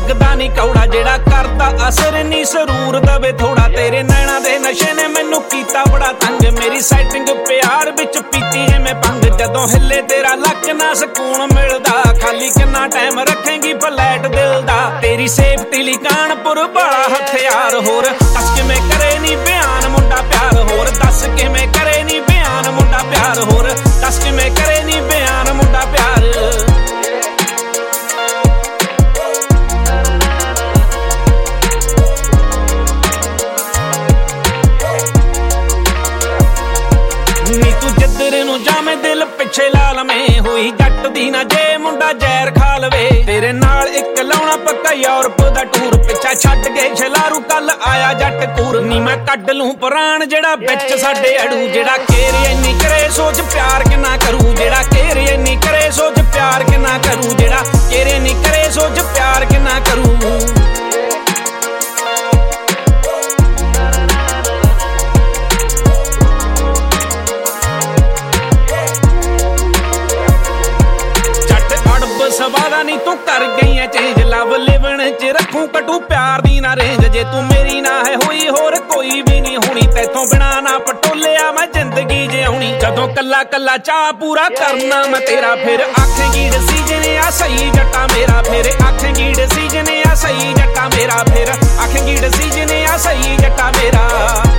ਲੱਗਦਾ ਨੀ ਕੌੜਾ ਜਿਹੜਾ ਕਰਦਾ ਅਸਰ ਨੀ ਸਰੂਰ ਦਵੇ ਥੋੜਾ ਤੇਰੇ ਨੈਣਾ ਦੇ ਨਸ਼ੇ ਨੇ ਮੈਨੂੰ ਕੀਤਾ ਬੜਾ ਤੰਗ ਮੇਰੀ ਸੈਟਿੰਗ ਪਿਆਰ ਵਿੱਚ ਪੀਤੀ ਐ ਮੈਂ ਭੰਗ ਜਦੋਂ ਹਿੱਲੇ ਤੇਰਾ ਲੱਕ ਨਾ ਸਕੂਨ ਮਿਲਦਾ ਖਾਲੀ ਕਿੰਨਾ ਟਾਈਮ ਰੱਖੇਂਗੀ ਫਲੈਟ ਦਿਲ ਦਾ ਤੇਰੀ ਸੇਫਟੀ ਲਈ ਕਾਨਪੁਰ ਬੜਾ ਹਥਿਆਰ ਹੋਰ ਦੱਸ ਕਿਵੇਂ ਕਰੇ ਨੀ ਬਿਆਨ ਮੁੰਡਾ ਪਿਆਰ ਹੋਰ ਦੱਸ ਕਿਵੇਂ ਕਰੇ ਨੀ ਬਿਆਨ ਮੁੰਡਾ ਪਿਆਰ ਹੋਰ ਦੱਸ ਕਿਵੇਂ ਕਰੇ ਨੀ ਬਿਆਨ ਮੁੰਡਾ ਪਿਆਰ ਨੀ ਤੂੰ ਜਿੱਧਰ ਨੂੰ ਜਾਵੇਂ ਦਿਲ ਪਿੱਛੇ ਲਾ ਲਵੇਂ ਹੋਈ ਜੱਟ ਦੀ ਨਾ ਜੇ ਮੁੰਡਾ ਜ਼ਹਿਰ ਖਾ ਲਵੇ ਤੇਰੇ ਨਾਲ ਇੱਕ ਲਾਉਣਾ ਪੱਕਾ ਯੂਰਪ ਦਾ ਟੂਰ ਪਿੱਛਾ ਛੱਡ ਕੇ ਛਲਾਰੂ ਕੱਲ ਆਇਆ ਜੱਟ ਕੂਰ ਨੀ ਮੈਂ ਕੱਢ ਲੂੰ ਪ੍ਰਾਣ ਜਿਹੜਾ ਵਿੱਚ ਸਾਡੇ ਅੜੂ ਜਿਹੜਾ ਕੇਰੇ ਇੰਨੀ ਕਰੇ ਸੋਚ ਪਿਆਰ ਕਿੰਨਾ ਕਰੂ ਜਿਹੜਾ ਕੇਰੇ ਇੰਨੀ ਕਰੇ ਸੋਚ ਪਿਆਰ ਕਿੰਨਾ ਕਰੂ ਜਿਹੜਾ ਕੇਰੇ ਨਹੀਂ ਕਰੇ ਸੋਚ ਪਿਆਰ ਕਿੰਨਾ ਕਰੂ ਸਵਾਦਾ ਨੀ ਤੂੰ ਕਰ ਗਈ ਐ ਚੇਂਜ ਲਵ ਲਿਵਣ ਚ ਰੱਖੂ ਕਟੂ ਪਿਆਰ ਦੀ ਨਾ ਰੇਂਜ ਜੇ ਤੂੰ ਮੇਰੀ ਨਾ ਹੈ ਹੋਈ ਹੋਰ ਕੋਈ ਵੀ ਨਹੀਂ ਹੋਣੀ ਤੈਥੋਂ ਬਿਨਾ ਨਾ ਪਟੋਲਿਆ ਮੈਂ ਜ਼ਿੰਦਗੀ ਜਿਉਣੀ ਜਦੋਂ ਕੱਲਾ ਕੱਲਾ ਚਾਹ ਪੂਰਾ ਕਰਨਾ ਮੈਂ ਤੇਰਾ ਫਿਰ ਆਖੇਂਗੀ ਡਿਸੀਜਨ ਆ ਸਹੀ ਜੱਟਾ ਮੇਰਾ ਫਿਰ ਆਖੇਂਗੀ ਡਿਸੀਜਨ ਆ ਸਹੀ ਜੱਟਾ ਮੇਰਾ ਫਿਰ ਆਖੇਂਗੀ ਡਿਸੀਜਨ ਆ ਸਹੀ ਜੱਟਾ ਮੇਰਾ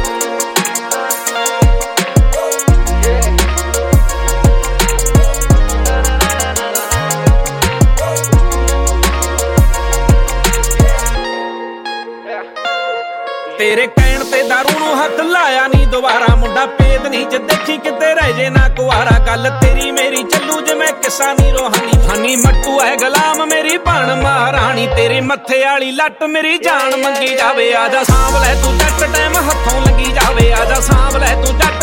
ਤੇਰੇ ਕਹਿਣ ਤੇ ਦਾਰੂ ਨੂੰ ਹੱਥ ਲਾਇਆ ਨੀ ਦੁਬਾਰਾ ਮੁੰਡਾ ਪੇਦ ਨੀ ਚ ਦੇਖੀ ਕਿਤੇ ਰਹਿ ਜੇ ਨਾ ਕੁਆਰਾ ਗੱਲ ਤੇਰੀ ਮੇਰੀ ਚੱਲੂ ਜਿਵੇਂ ਕਿਸਾ ਨੀ ਰੋਹਾਨੀ ਫਾਨੀ ਮੱਟੂ ਐ ਗੁਲਾਮ ਮੇਰੀ ਬਣ ਮਹਾਰਾਣੀ ਤੇਰੇ ਮੱਥੇ ਵਾਲੀ ਲੱਟ ਮੇਰੀ ਜਾਨ ਮੰਗੀ ਜਾਵੇ ਆਜਾ ਸਾਂਭ ਲੈ ਤੂੰ ਜੱਟ ਟਾਈਮ ਹੱਥੋਂ ਲੰਗੀ ਜਾਵੇ ਆਜਾ ਸਾਂਭ ਲੈ ਤੂੰ ਜੱਟ